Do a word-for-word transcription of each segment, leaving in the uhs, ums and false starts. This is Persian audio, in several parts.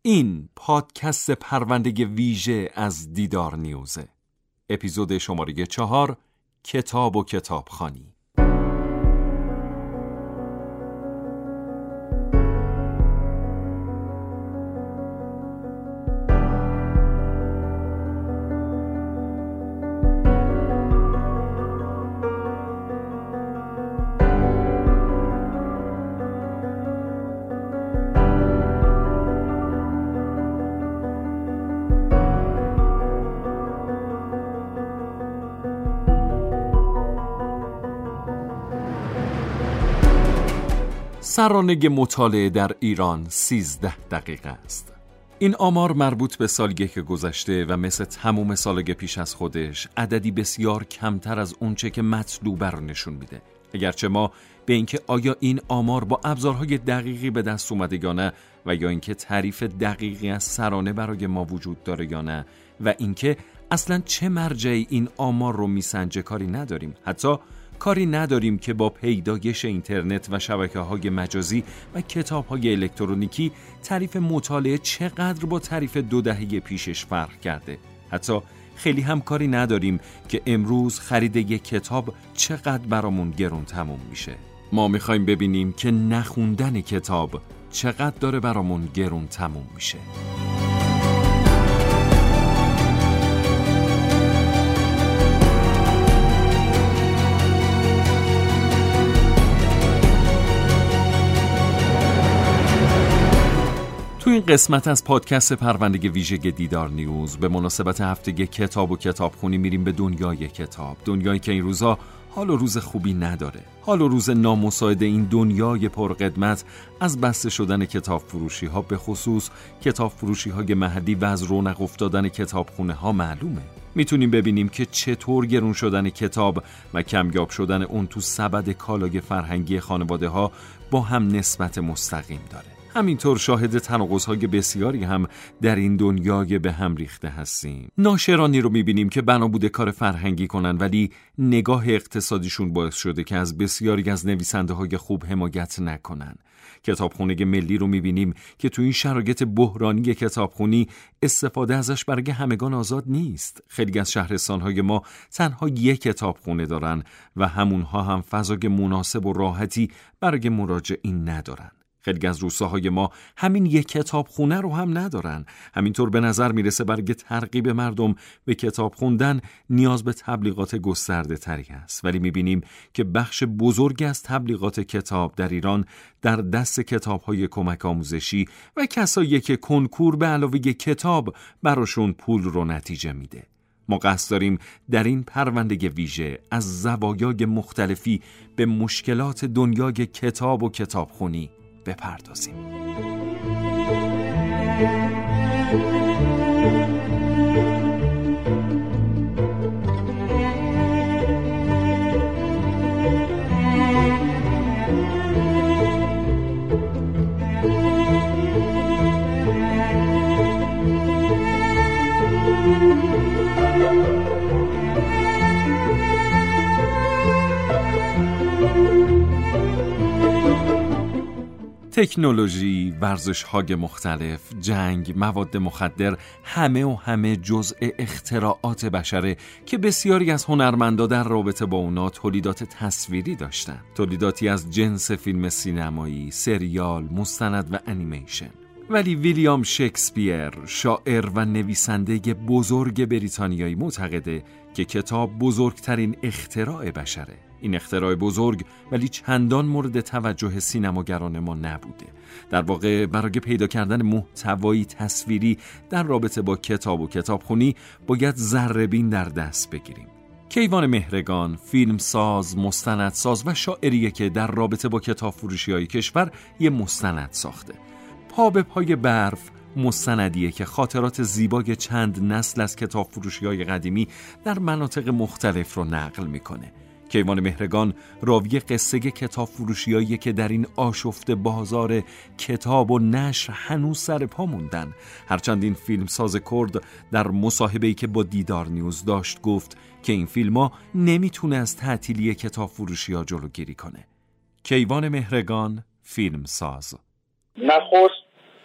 این پادکست پرونده ویژه از دیدار نیوزه. اپیزود شماره چهار، کتاب و کتابخوانی. سرانه مطالعه در ایران سیزده دقیقه است. این آمار مربوط به سال یک گذشته و مثل تمام سال‌های پیش از خودش عددی بسیار کمتر از اونچه که مطلوبه رو نشون میده. اگرچه ما به اینکه آیا این آمار با ابزارهای دقیقی به دست اومده یا نه و یا اینکه تعریف دقیقی از سرانه برای ما وجود داره یا نه و اینکه اصلاً چه مرجعی این آمار رو میسنجه کاری نداریم. حتی کاری نداریم که با پیدایش اینترنت و شبکه‌های مجازی و کتاب‌های الکترونیکی تعریف مطالعه چقدر با تعریف دو دهه پیشش فرق کرده. حتی خیلی هم کاری نداریم که امروز خرید یک کتاب چقدر برامون گرون تموم میشه. ما میخوایم ببینیم که نخوندن کتاب چقدر داره برامون گرون تموم میشه. تو این قسمت از پادکست پرونده ویژه دیدار نیوز به مناسبت هفته کتاب و کتابخونی میریم به دنیای کتاب. دنیایی که این روزا حال و روز خوبی نداره. حال و روز نامساعد این دنیای پرقدمت از بسته شدن کتاب فروشی ها، به خصوص کتاب فروشی های محلی و از رونق افتادن کتابخونه ها معلومه. میتونیم ببینیم که چطور گرون شدن کتاب و کمیاب شدن اون تو سبد کالای فرهنگی خانواده ها با هم نسبت مستقیم داره. همینطور شاهد تناقض‌های بسیاری هم در این دنیای به هم ریخته هستیم. ناشرانی رو می‌بینیم که بنا بوده کار فرهنگی کنن ولی نگاه اقتصادیشون باعث شده که از بسیاری از نویسنده‌های خوب حمایت نکنن. کتابخونه ملی رو می‌بینیم که تو این شرایط بحرانی کتابخونی استفاده ازش برای همگان آزاد نیست. خیلی از شهرستان‌های ما تنها یک کتابخونه دارن و همونها هم فضای مناسب و راحتی برای مراجعین ندارن. خیلی از روستاهای ما همین یک کتابخونه رو هم ندارن. همینطور به نظر میرسه برای ترغیب مردم به کتاب خوندن نیاز به تبلیغات گسترده تری هست. ولی میبینیم که بخش بزرگی از تبلیغات کتاب در ایران در دست کتاب‌های کمک آموزشی و کسایی که کنکور به علاوه کتاب براشون پول رو نتیجه میده. ما قصد داریم در این پرونده ویژه از زوایای مختلفی به مشکلات دنیای کتاب و کتابخونی بپردازیم. تکنولوژی، ورزش‌های مختلف، جنگ، مواد مخدر، همه و همه جزء اختراعات بشره که بسیاری از هنرمندا در رابطه با اونا تولیدات تصویری داشتن. تولیداتی از جنس فیلم سینمایی، سریال، مستند و انیمیشن. ولی ویلیام شکسپیر، شاعر و نویسنده بزرگ بریتانیایی، معتقده که کتاب بزرگترین اختراع بشره. این اختراع بزرگ ولی چندان مورد توجه سینماگران ما نبوده. در واقع برای پیدا کردن محتوایی تصویری در رابطه با کتاب و کتابخونی باید ذره‌بین در دست بگیریم. کیوان مهرگان، فیلمساز، مستندساز و شاعریه که در رابطه با کتاب فروشی‌های کشور یه مستند ساخته. پا به پای برف مستندیه که خاطرات زیبای چند نسل از کتاب فروشی‌های قدیمی در مناطق مختلف رو نقل میکنه. کیوان مهرگان راوی قصه کتاب فروشیایی که در این آشفته بازار کتاب و نشر هنوز سر پا موندن. هرچند این فیلمساز کرد در مصاحبه‌ای که با دیدار نیوز داشت گفت که این فیلم‌ها نمیتونه از تعطیلی کتاب فروشی‌ها جلوگیری کنه. کیوان مهرگان، فیلمساز: نخست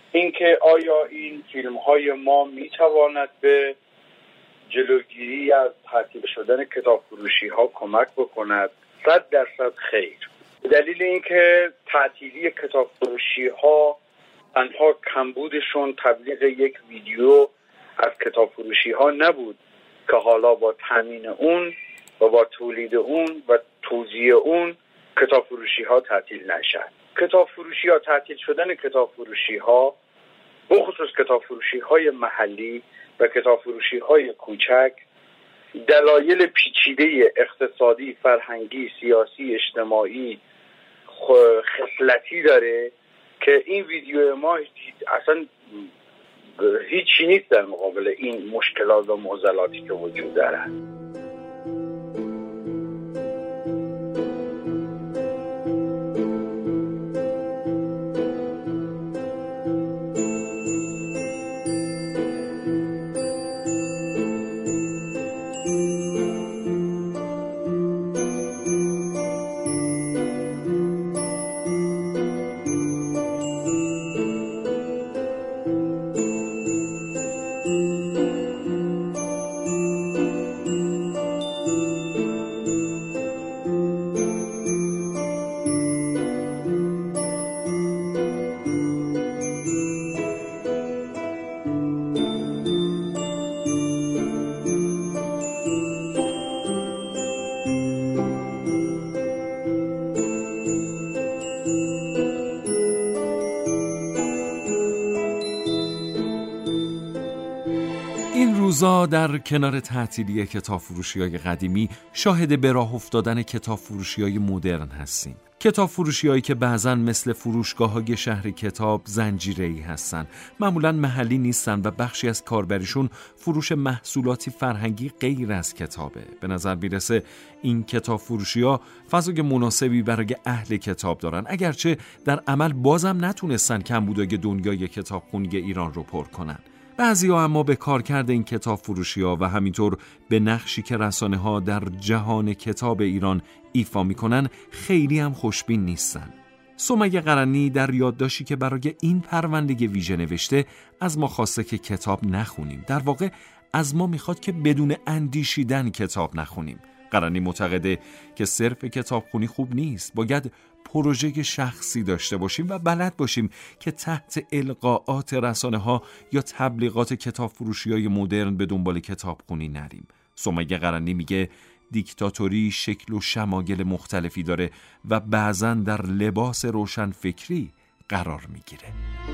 اینکه آیا این فیلم های ما میتواند به جلوگیری از تعطیل شدن کتاب فروشی ها کمک بکند؟ صد درصد خیر. به دلیل اینکه تعطیلی کتاب فروشی ها تنها کمبودشون تبلیغ یک ویدیو از کتاب فروشی ها نبود که حالا با تامین اون و با تولید اون و توزیع اون کتاب فروشی ها تعطیل نشد. کتاب فروشی ها تعطیل شدن کتاب فروشی ها، بخصوص کتاب فروشی های محلی و کتاب فروشی های کوچک، دلایل پیچیده اقتصادی، فرهنگی، سیاسی، اجتماعی، خصلتی داره که این ویدیو ما اصلا هیچی نیست در مقابل این مشکلات و معضلاتی که وجود دارد. روزا در کنار تعطیلی کتاب فروشی‌های قدیمی شاهد به راه افتادن کتاب فروشی‌های مدرن هستیم. کتاب فروشی‌هایی که بعضن مثل فروشگاه‌های شهر کتاب زنجیره‌ای هستن، معمولاً محلی نیستن و بخشی از کاربریشون فروش محصولاتی فرهنگی غیر از کتابه. به نظر میرسه این کتاب فروشی‌ها فضای مناسبی برای اهل کتاب دارن، اگرچه در عمل بازم نتونستن کمبودای دنیای کتابخونی ایران رو پر کنن. بعضی‌ها اما به کارکرد این کتاب فروشی‌ها و همینطور به نقشی که رسانه‌ها در جهان کتاب ایران ایفا می‌کنن خیلی هم خوشبین نیستن. سمیه قرنی در یادداشتی که برای این پرونده ویژه نوشته از ما خواسته که کتاب نخونیم. در واقع از ما میخواد که بدون اندیشیدن کتاب نخونیم. قرنی معتقده که صرف کتابخونی خوب نیست، باید پروژه شخصی داشته باشیم و بلد باشیم که تحت القاءات رسانه‌ها یا تبلیغات کتاب فروشی‌های مدرن به دنبال کتابخونی نریم. سمیه قرنی میگه دیکتاتوری شکل و شمایل مختلفی داره و بعضاً در لباس روشن فکری قرار میگیره.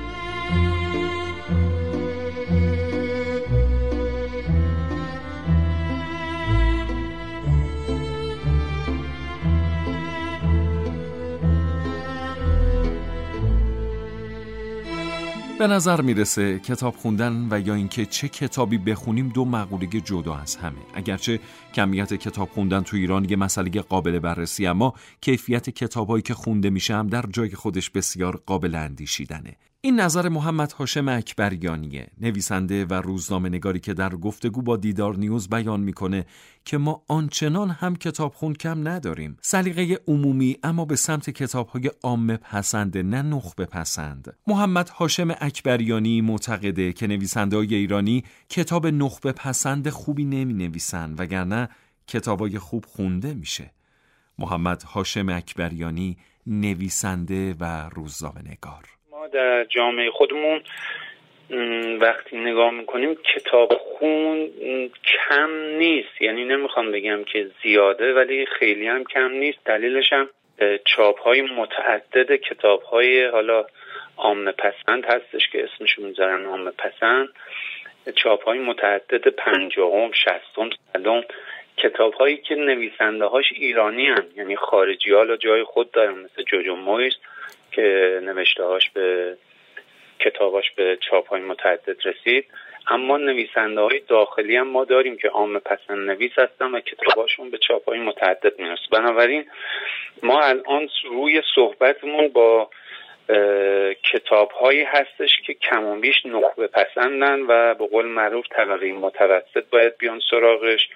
به نظر میرسه کتاب خوندن و یا اینکه چه کتابی بخونیم دو مقوله جدا از همه. اگرچه کمیت کتاب خوندن تو ایران یه مسئله قابل بررسی، اما کیفیت کتابایی که خونده میشه هم در جای خودش بسیار قابل اندیشیدنه. این نظر محمد هاشم اکبریانیه، نویسنده و روزنامه نگاری که در گفتگو با دیدار نیوز بیان میکنه که ما آنچنان هم کتابخون کم نداریم. سلیقه عمومی اما به سمت کتاب‌های عامه پسند، نه نخبه پسند. محمد هاشم اکبریانی معتقده که نویسنده‌های ایرانی کتاب نخبه پسند خوبی نمی‌نویسن، وگرنه کتابای خوب خونده میشه. محمد هاشم اکبریانی، نویسنده و روزنامه نگار. در جامعه خودمون وقتی نگاه میکنیم کتاب خون کم نیست، یعنی نمیخوام بگم که زیاده ولی خیلی هم کم نیست. دلیلش هم چاپ های متعدد کتاب های حالا عامه پسند هستش که اسمشون میذارن عامه پسند، چاپ های متعدد پنجاهم، شصتم، صدم، کتاب هایی که نویسنده هاش ایرانی هم، یعنی خارجی ها جای خود دارن، مثل جوجو مویس که نوشته هاش به کتاباش به چاپ های متعدد رسید. اما نویسنده های داخلی هم ما داریم که عامه پسند نویس هستن و کتاباشون به چاپ های متعدد میرسه. بنابراین ما الان روی صحبتمون با کتاب هایی هستش که کم و بیش نخبه پسندن و به قول معروف طبقه متوسط باید بیان سراغش.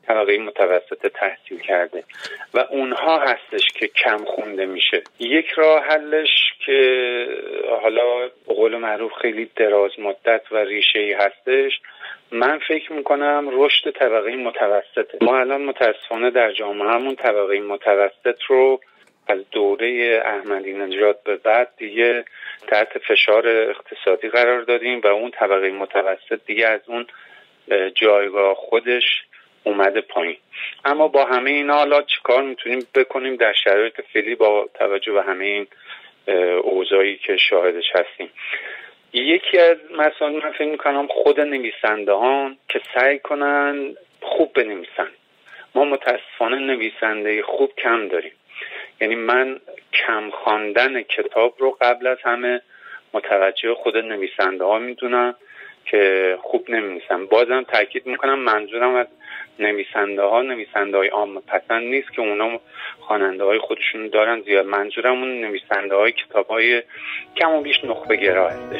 طبقه متوسط تحصیل کرده و اونها هستش که کم خونده میشه. یک راه حلش که حالا به قول معروف خیلی دراز مدت و ریشه‌ای هستش، من فکر میکنم رشد طبقه متوسطه. ما الان متاسفانه در جامعهمون طبقه متوسط رو از دوره احمدی نژاد به بعد دیگه تحت فشار اقتصادی قرار دادیم و اون طبقه متوسط دیگه از اون جایگاه خودش اومده پایین. اما با همه اینا حالا چیکار میتونیم بکنیم در شرایط فعلی با توجه به همه این اوضاعی که شاهدش هستیم؟ یکی از مسائل من فکر میکنم خود نویسنده ها که سعی کنن خوب بنویسن. ما متاسفانه نویسنده خوب کم داریم. یعنی من کم خواندن کتاب رو قبل از همه متوجه خود نویسنده ها میدونم که خوب نمی‌نویسن. بازم تاکید میکنم منظورم از نویسنده ها نویسنده های عام پسند نیست که اونا خواننده های خودشون دارن زیاد. منظورم اون نویسنده های کتاب های کم و بیش نخبه گرا هستش.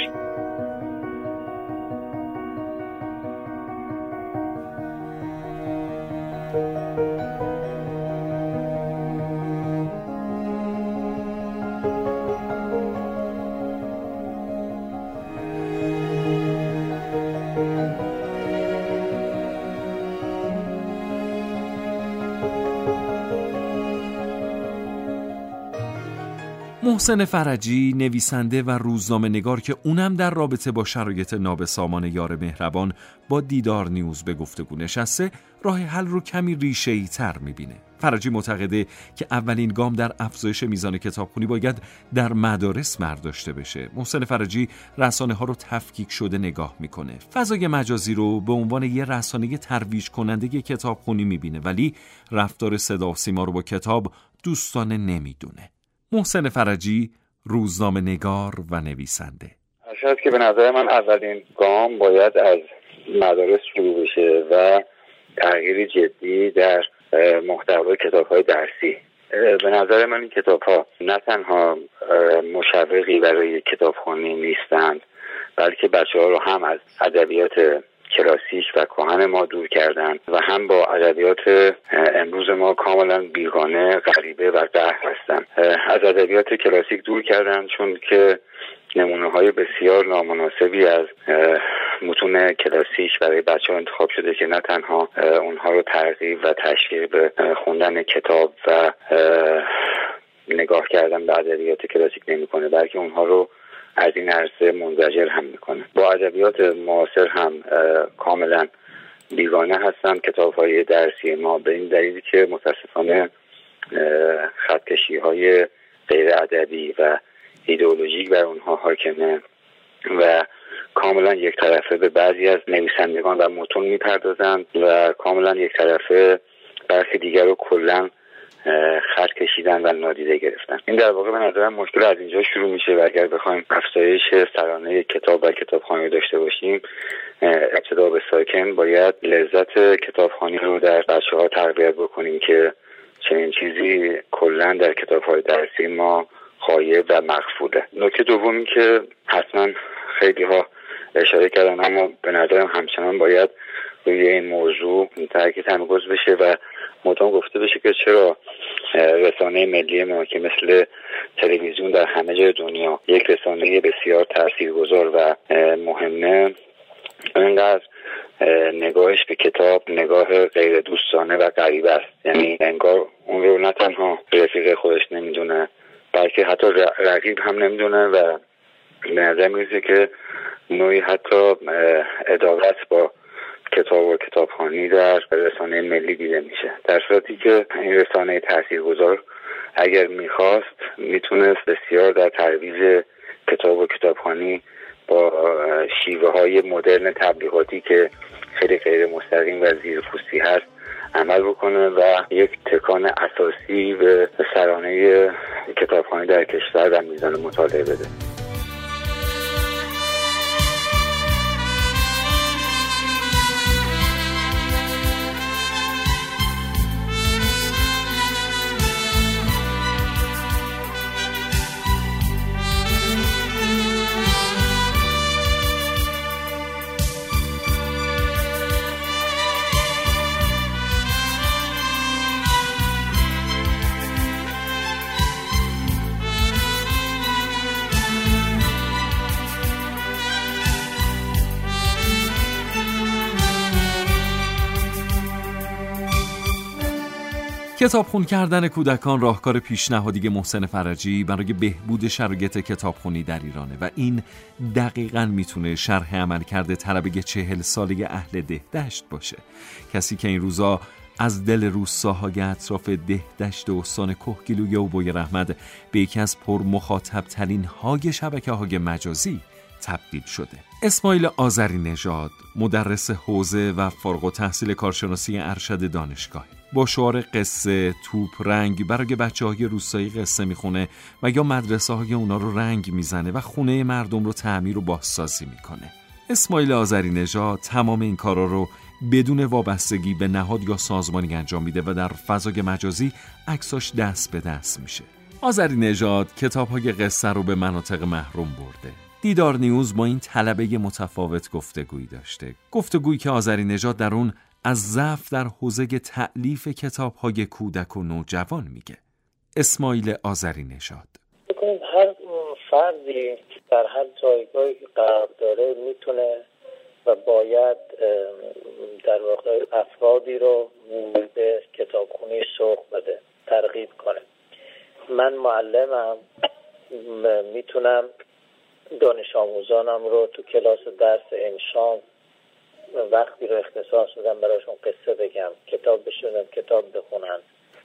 محسن فرجی، نویسنده و روزنامه نگار که اونم در رابطه با شرایط نابسامان یار مهربان با دیدار نیوز به گفتگو نشسته، راه حل رو کمی ریشه‌ای تر میبینه. فرجی معتقده که اولین گام در افزایش میزان کتابخوانی باید در مدارس برداشته بشه. محسن فرجی رسانه ها رو تفکیک شده نگاه میکنه. فضای مجازی رو به عنوان یه رسانه ترویج کننده کتابخوانی میبینه، ولی رفتار صدا و سیما رو با کتاب دوستانه نمیدونه. محسن فرجی، روزنامه نگار و نویسنده. شاید که به نظر من اولین گام باید از مدارس شروع بشه و تغییری جدی در محتوای کتاب‌های درسی. به نظر من این کتاب‌ها نه تنها مشوقی برای کتابخوانی نیستند، بلکه بچه‌ها رو هم از ادبیات کلاسیک و کهن ما دور کردن و هم با ادبیات امروز ما کاملا بیگانه، غریبه و قهر هستن. از ادبیات کلاسیک دور کردن چون که نمونه‌های بسیار نامناسبی از متون کلاسیک برای بچه‌ها انتخاب شده که نه تنها اونها رو ترغیب و تشویق به خوندن کتاب و نگاه کردن به ادبیات کلاسیک نمی‌کنه، بلکه اونها رو از این عرصه منزجر هم میکنه. با ادبیات معاصر هم کاملا بیگانه هستن کتاب‌های درسی ما، به این دلیلی که متاسفانه خطکشی‌های غیر ادبی و ایدئولوژیک بر اونها حاکمه و کاملا یک طرفه به بعضی از نویسندگان و متون میپردازند و کاملا یک طرفه برخی دیگر رو کلا خط کشیدن و نادیده گرفتن. این در واقع به نظرم مشکل از اینجا شروع میشه و اگر بخوایم افزایش سرانه کتاب و کتابخوانی داشته باشیم، ابتدا به ساکن باید لذت کتابخوانی رو در بچه‌ها تربیت بکنیم که چنین چیزی کلا در کتاب‌های درسی ما غایب و مخفوده. نکته دومی که حتما خیلی ها اشاره کردن اما به نظرم همچنان باید روی این موضوع تاکید تمرکز بشه و مدام گفته بشه که چرا رسانه ملی ما که مثل تلویزیون در همه جای دنیا یک رسانه بسیار تاثیرگذار و مهمه، اینقدر نگاهش به کتاب نگاه غیر دوستانه و غریبه است. یعنی انگار اون رو نه تنها رفیق خودش نمیدونه بلکه حتی رقیب هم نمیدونه و به نظر میرسه که نوعی حتی عداوت با کتاب و کتابخوانی در رسانه ملی دیده میشه، در صورتی که این رسانه تاثیرگذار اگر میخواست میتونست بسیار در ترویج کتاب و کتابخوانی با شیوه های مدرن تبلیغاتی که خیلی غیر مستقیم و زیرپوستی هست عمل بکنه و یک تکان اساسی به سرانه کتابخوانی در کشور در میزان مطالعه بده. کتابخون کردن کودکان راهکار پیشنهادی محسن فرجی برای بهبود شرایط کتابخونی در ایرانه و این دقیقاً میتونه شرح عملکرد طلبه چهل ساله اهل دهدشت باشه. کسی که این روزا از دل روستاهای اطراف دهدشت استان کهگیلوی اوبوی رحمت به یکی از پر مخاطب ترین های شبکه‌های مجازی تبدیل شده. اسماعیل آذری نژاد مدرس حوزه و فارغ التحصیل کارشناسی ارشد دانشگاه با شعار قصه توپ رنگ برای بچه‌های روستایی قصه میخونه و یا مدرسه‌های اونا رو رنگ میزنه و خونه مردم رو تعمیر و بازسازی میکنه. اسماعیل آذری نژاد تمام این کارا رو بدون وابستگی به نهاد یا سازمانی انجام میده و در فضای مجازی عکساش دست به دست میشه. آذری نژاد کتاب‌های قصه رو به مناطق محروم برده. دیدار نیوز با این طلبه متفاوت گفتگویی داشته. گفتگویی که آذری نژاد در اون از ضعف در حوزه تألیف کتاب‌های کودک و نوجوان میگه. اسماعیل آذری نژاد: بکنید هر فردی در هر جایگاهی قرار داره میتونه و باید در واقع افرادی رو به کتابخونی سوق بده، ترغیب کنه. من معلمم، میتونم دانش آموزانم رو تو کلاس درس انشام وقتی رو اختصاص بدم براشون قصه بگم، کتاب بشونم، کتاب بخونن.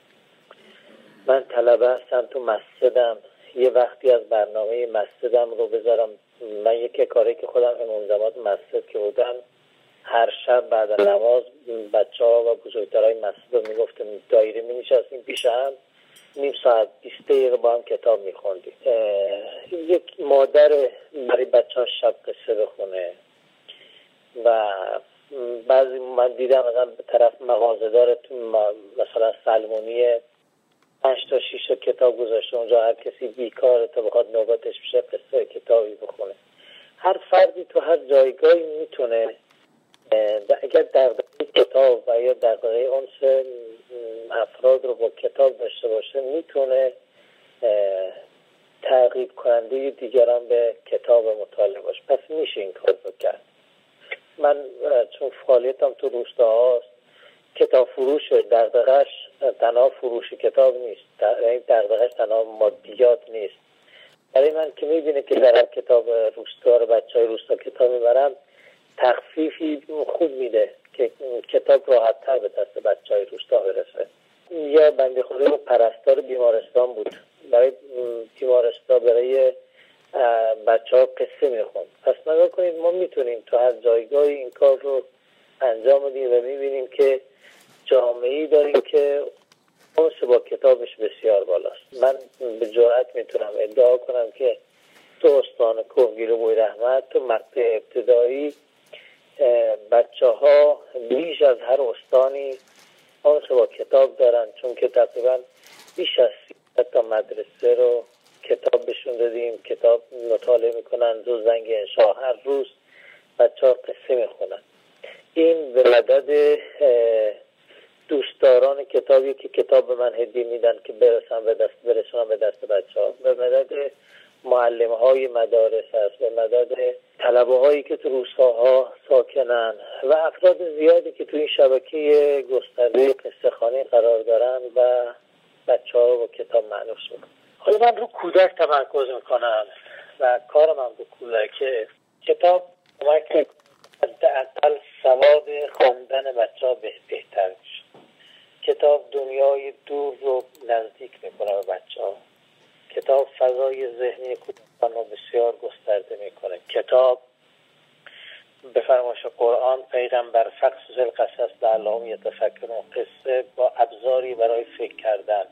من طلبه هستم تو مسجدم، یه وقتی از برنامه مسجدم رو بذارم. من یکی کاری که خودم امام زمان مسجد که بودم، هر شب بعد از نماز بچه ها و بزرگترهای مسجد رو میگفتم دایره می نشستیم پیش هم، نیم ساعت بیست دقیقه با هم کتاب میخوندیم. یک مادر برای بچه ها شب قصه بخونه و بعضی من دیدم مثلا به طرف مغازه داره تو مثلا سلمونی پنج تا شیش تا کتاب گذاشته اونجا، هر کسی بیکاره تا بخواد نوبتش بشه قصه کتابی بخونه. هر فردی تو هر جایگاهی میتونه اگر دغدغه کتاب و یا دغدغه انس افراد رو با کتاب داشته باشه میتونه ترغیب کننده دیگران به کتاب مطالعه باشه. پس میشه این کار رو کرد. من چون فعالیتم تو روستاهاست، کتاب فروش دغدغه‌اش تنها فروش کتاب نیست، دغدغه‌اش تنها مادیات نیست. برای من که میبینه که در کتاب روستا رو بچهای روستا کتاب میبرم، تخفیفی خوب میده که کتاب راحت تر به دست بچهای روستا برسه. یا بنده خدا پرستار بیمارستان بود، برای بیمارستان برای بچه ها قصه میخوند. پس نگاه کنید ما میتونیم تو هر جایگاهی این کار رو انجام بدیم و میبینیم که جامعه‌ای داریم که اونس با کتابش بسیار بالاست. من به جرئت میتونم ادعا کنم که تو استان کهگیلوی رحمت تو مقطع ابتدایی بچه ها بیش از هر استانی اونس با کتاب دارن، چون که تقریبا بیش از سی تا مدرسه رو کتاب بشون دادیم، کتاب مطالعه میکنن، دو زنگ انشا هر روز بچه ها قصه میخونن. این به مدد دوستداران کتابی که کتاب به من هدیه میدن که برسن به دست برسونم به دست بچه ها، به مدد معلم های مدارس هست، به مدد طلبه هایی که تو روستاها ساکنن و افراد زیادی که تو این شبکه گسترده قصه خانه قرار دارن و بچه ها رو با کتاب معنوس میکنن. حالا من رو کودک تمرکز میکنم و کارم هم رو کودک. کتاب کمک حداقل سواد خواندن بچه ها بهتر میشه. کتاب دنیای دور رو نزدیک میکنه به بچه ها. کتاب فضای ذهنی کودکان رو بسیار گسترده میکنه. کتاب به فرمایش قرآن پیغمبر فقصص القصص لعلهم یتفکرون، قصه با ابزاری برای فکر کردن.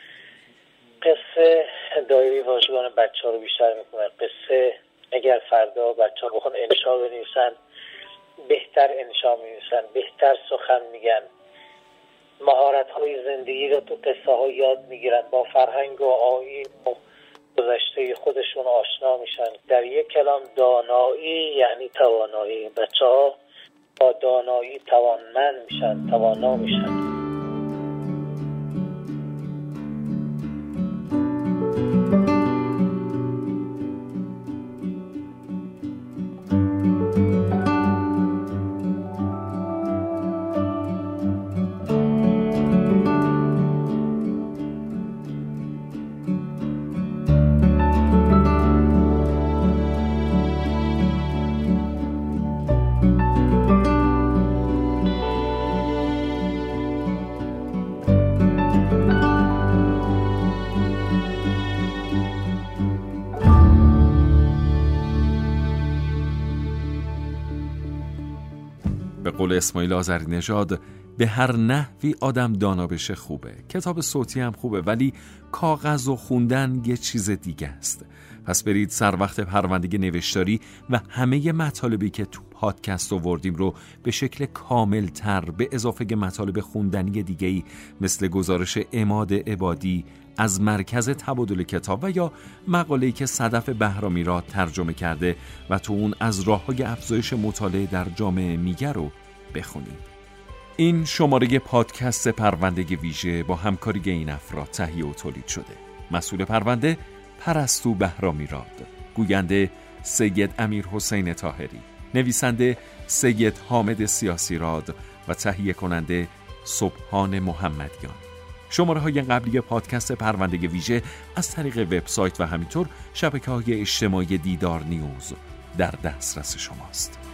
قصه دایره واژگان بچه ها رو بیشتر میکنه. قصه اگر فردا بچه ها بخون انشا بنویسن بهتر انشا می‌نویسن، بهتر سخن میگن، مهارت های زندگی رو تو قصه ها یاد میگیرن، با فرهنگ و آیین و گذشته خودشون آشنا میشن. در یک کلام دانایی یعنی توانایی. بچه ها با دانایی توانمند میشن، توانا میشن. به قول اسماعیل آذری نژاد، به هر نحوی آدم دانا بشه خوبه. کتاب صوتی هم خوبه، ولی کاغذ و خوندن یه چیز دیگه است. پس برید سر وقت پرونده نوشتاری و همه مطالبی که تو پادکست آوردیم رو به شکل کامل تر به اضافه مطالب خوندنی دیگه‌ای مثل گزارش عماد عبادی از مرکز تبادل کتاب و یا مقاله‌ای که صدف بهرامیراد ترجمه کرده و تو اون از راه‌های افزایش مطالعه در جامعه میگه رو بخونید. این شماره پادکست پرونده ویژه با همکاری این افراد تهیه و تولید شده. مسئول پرونده پرستو بهرامیراد، گوینده سید امیر حسین طاهری، نویسنده سید حامد سیاسیراد و تهیه کننده سبحان محمدیان. شماره های قبلی پادکست پرونده ویژه از طریق وبسایت و همینطور شبکه‌های اجتماعی دیدار نیوز در دسترس شماست.